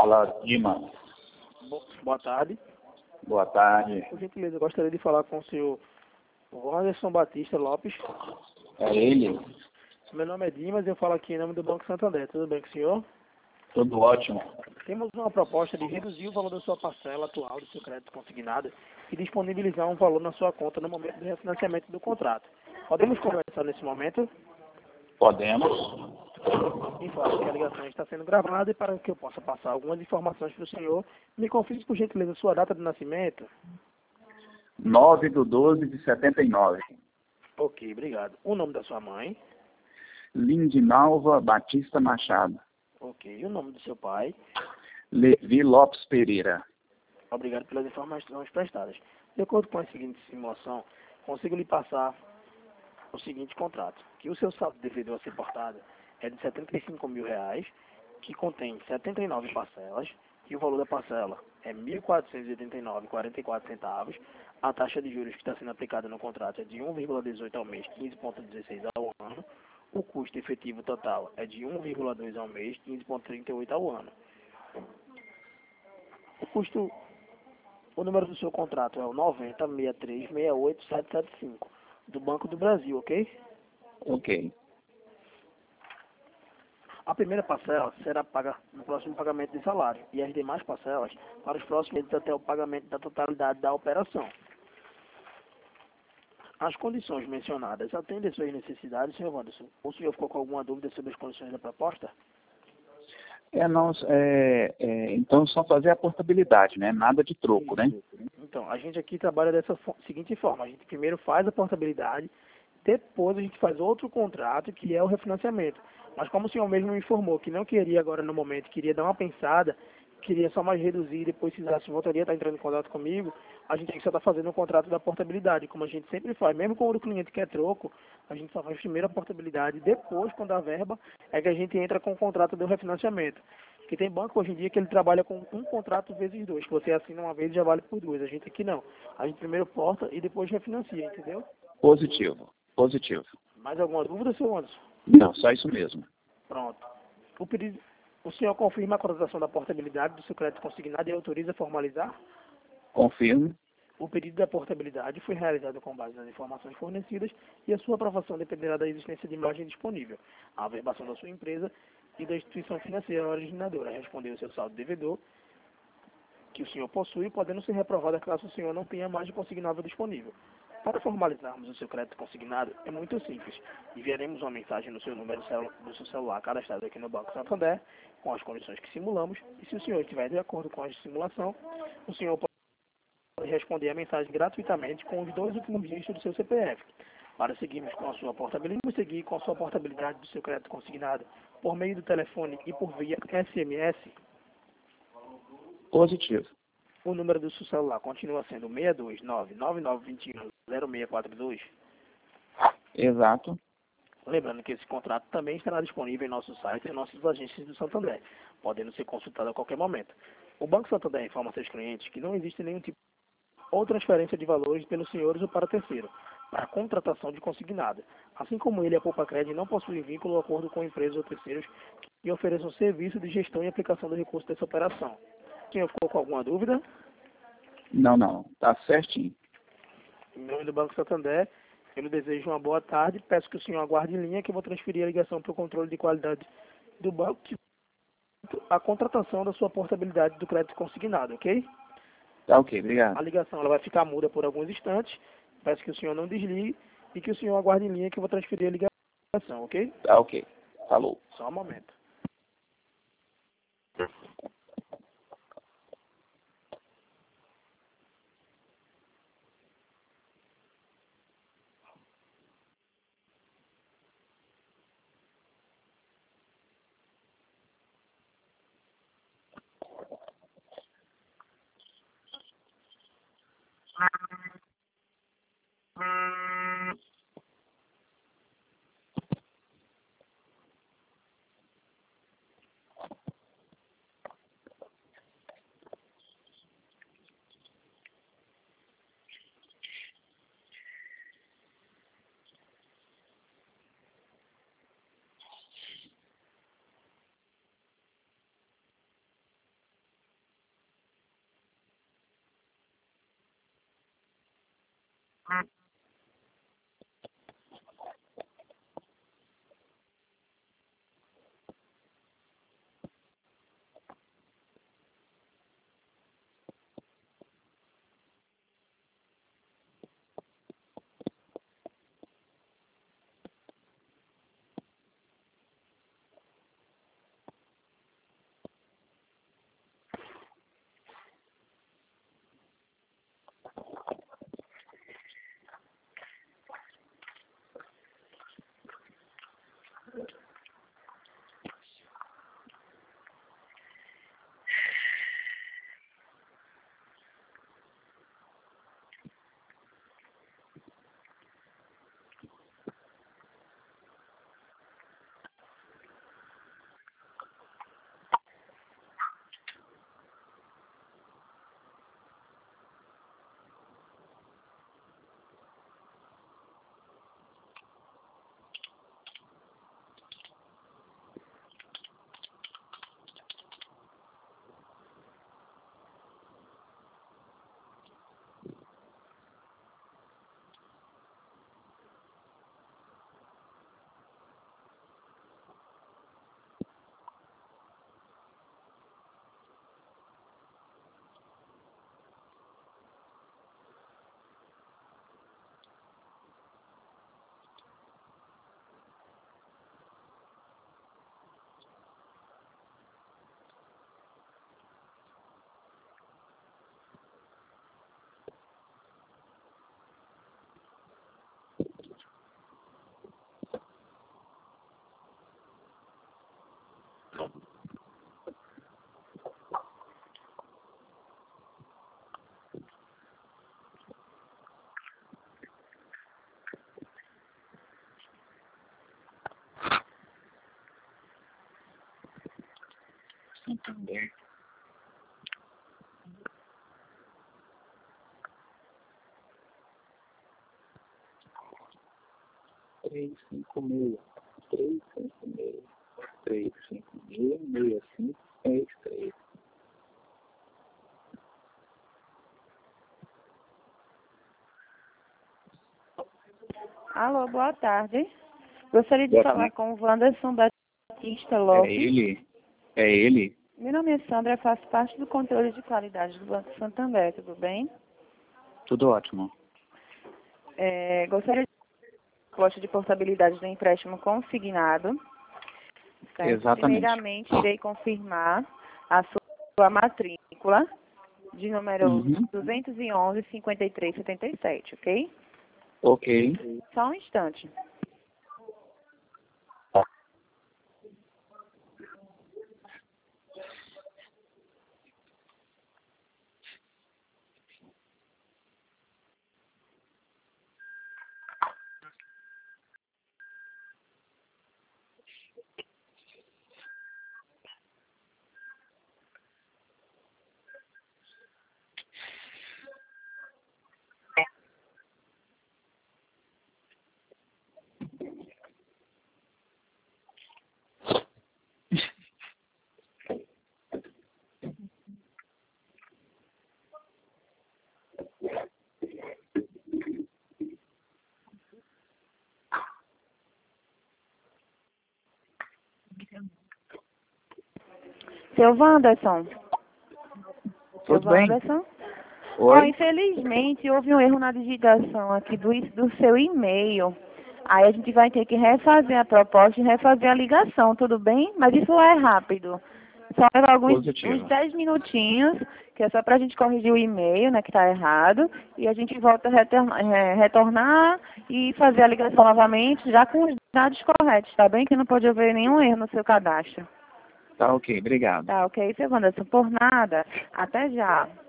Fala, Dimas. Boa tarde. Boa tarde. Por gentileza, eu gostaria de falar com o senhor Anderson Batista Lopes. É ele? Meu nome é Dimas e eu falo aqui em nome do Banco Santander. Tudo bem com o senhor? Tudo ótimo. Temos uma proposta de reduzir o valor da sua parcela atual do seu crédito consignado e disponibilizar um valor na sua conta no momento do refinanciamento do contrato. Podemos conversar nesse momento? Podemos? Informo que a ligação está sendo gravada e para que eu possa passar algumas informações para o senhor, me confirme por gentileza sua data de nascimento. 9/12/79. Ok, obrigado. O nome da sua mãe? Lindinalva Batista Machado. Ok, e o nome do seu pai? Levi Lopes Pereira. Obrigado pelas informações prestadas. De acordo com a seguinte simulação, consigo lhe passar o seguinte contrato, que o seu saldo devedor a ser portado é de R$ 75.000, que contém 79 parcelas, e o valor da parcela é R$ 1.489,44. A taxa de juros que está sendo aplicada no contrato é de 1,18 ao mês, 15,16 ao ano. O custo efetivo total é de 1,2 ao mês, 15,38 ao ano. O número do seu contrato é o 9063687775, do Banco do Brasil, ok? Ok. A primeira parcela será paga no próximo pagamento de salário e as demais parcelas para os próximos meses até o pagamento da totalidade da operação. As condições mencionadas atendem às suas necessidades, senhor Wanderson? O senhor ficou com alguma dúvida sobre as condições da proposta? Então só fazer a portabilidade, né? Nada de troco, né? Então, a gente aqui trabalha dessa seguinte forma. A gente primeiro faz a portabilidade, depois a gente faz outro contrato, que é o refinanciamento. Mas como o senhor mesmo me informou que não queria agora no momento, queria dar uma pensada, queria só mais reduzir, depois se precisasse voltaria a estar entrando em contato comigo, a gente só está fazendo o contrato da portabilidade, como a gente sempre faz. Mesmo quando o cliente quer troco, a gente só faz primeiro a portabilidade, depois, quando a verba, é que a gente entra com o contrato do refinanciamento. Porque tem banco hoje em dia que ele trabalha com um contrato vezes dois, que você assina uma vez e já vale por duas. A gente aqui não. A gente primeiro porta e depois refinancia, entendeu? Positivo. Mais alguma dúvida, senhor Anderson? Não, só isso mesmo. Pronto. O senhor confirma a contratação da portabilidade do seu crédito consignado e autoriza a formalizar? Confirmo. O pedido da portabilidade foi realizado com base nas informações fornecidas e a sua aprovação dependerá da existência de margem disponível, a averbação da sua empresa e da instituição financeira originadora. Responder o seu saldo devedor que o senhor possui, podendo ser reprovada caso o senhor não tenha margem consignável disponível. Para formalizarmos o seu crédito consignado, é muito simples. Enviaremos uma mensagem no seu número do seu celular cadastrado aqui no Banco Santander, com as condições que simulamos, e se o senhor estiver de acordo com a simulação, o senhor pode responder a mensagem gratuitamente com os 2 últimos dígitos do seu CPF. Para seguirmos com a sua portabilidade, vamos seguir com a sua portabilidade do seu crédito consignado por meio do telefone e por via SMS. Positivo. O número do seu celular continua sendo 62999210642. Exato. Lembrando que esse contrato também estará disponível em nosso site e em nossas agências do Santander, podendo ser consultado a qualquer momento. O Banco Santander informa a seus clientes que não existe nenhum tipo ou transferência de valores pelos senhores ou para terceiro, para a contratação de consignado. Assim como ele, a Poupa Crédito não possui vínculo ou acordo com empresas ou terceiros que ofereçam serviço de gestão e aplicação do recurso dessa operação. O senhor ficou com alguma dúvida? Não. Tá certinho. Em nome do Banco Santander, eu lhe desejo uma boa tarde. Peço que o senhor aguarde em linha, que eu vou transferir a ligação para o controle de qualidade do banco, a contratação da sua portabilidade do crédito consignado, ok? Tá ok, obrigado. A ligação ela vai ficar muda por alguns instantes. Peço que o senhor não desligue e que o senhor aguarde em linha, que eu vou transferir a ligação, ok? Tá ok. Falou. Só um momento. Santander. Três, cinco, meia. 356. 356, 6563. Alô, boa tarde. Gostaria de Boa falar tarde. com o Wanderson Batista É Lopes. ele? É ele? Meu nome é Sandra, faço parte do controle de qualidade do Banco Santander, tudo bem? Tudo ótimo. Gostaria de proposta de portabilidade do empréstimo consignado. Certo? Exatamente. Primeiramente, irei confirmar a sua matrícula de número 211-5377, ok? Ok. Só um instante. Seu Wanderson. Tudo bem? Wanderson? Oi? Infelizmente, houve um erro na digitação aqui do seu e-mail. Aí a gente vai ter que refazer a proposta e refazer a ligação, tudo bem? Mas isso é rápido. Só leva uns Positivo. 10 minutinhos, que é só para a gente corrigir o e-mail, né, que está errado. E a gente volta a retornar e fazer a ligação novamente, já com os dados corretos, tá bem? Que não pode haver nenhum erro no seu cadastro. Tá ok, obrigado. Tá ok, seu Wanderson? Por nada. Até já.